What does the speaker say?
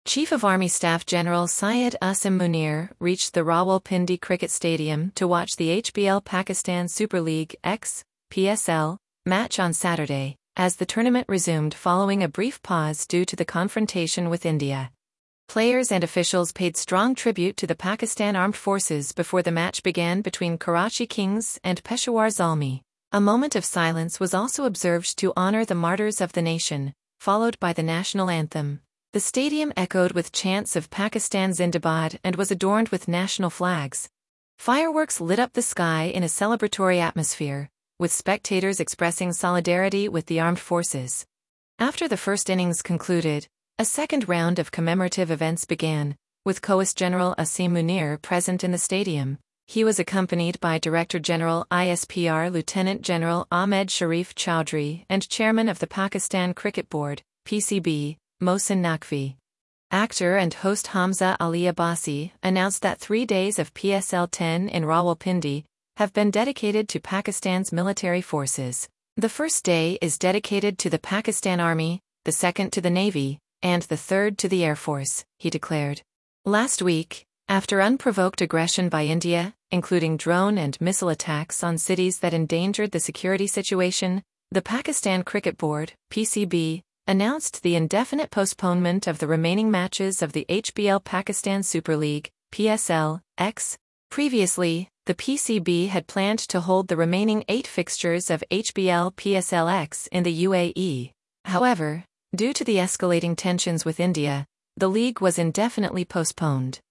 Chief of Army Staff General Syed Asim Munir reached the Rawalpindi Cricket Stadium to watch the HBL Pakistan Super League X (PSL) match on Saturday, as the tournament resumed following a brief pause due to the confrontation with India. Players and officials paid strong tribute to the Pakistan Armed Forces before the match began between Karachi Kings and Peshawar Zalmi. A moment of silence was also observed to honor the martyrs of the nation, followed by the national anthem. The stadium echoed with chants of Pakistan Zindabad and was adorned with national flags. Fireworks lit up the sky in a celebratory atmosphere, with spectators expressing solidarity with the armed forces. After the first innings concluded, a second round of commemorative events began, with COAS General Asim Munir present in the stadium. He was accompanied by Director General ISPR Lieutenant General Ahmed Sharif Chowdhury and Chairman of the Pakistan Cricket Board, PCB, Mohsin Naqvi. Actor and host Hamza Ali Abbasi announced that 3 days of PSL 10 in Rawalpindi have been dedicated to Pakistan's military forces. The first day is dedicated to the Pakistan Army, the second to the Navy, and the third to the Air Force, he declared. Last week, after unprovoked aggression by India, including drone and missile attacks on cities that endangered the security situation, the Pakistan Cricket Board, PCB, announced the indefinite postponement of the remaining matches of the HBL Pakistan Super League, PSL, X. Previously, the PCB had planned to hold the remaining 8 fixtures of HBL PSL X in the UAE. However, due to the escalating tensions with India, the league was indefinitely postponed.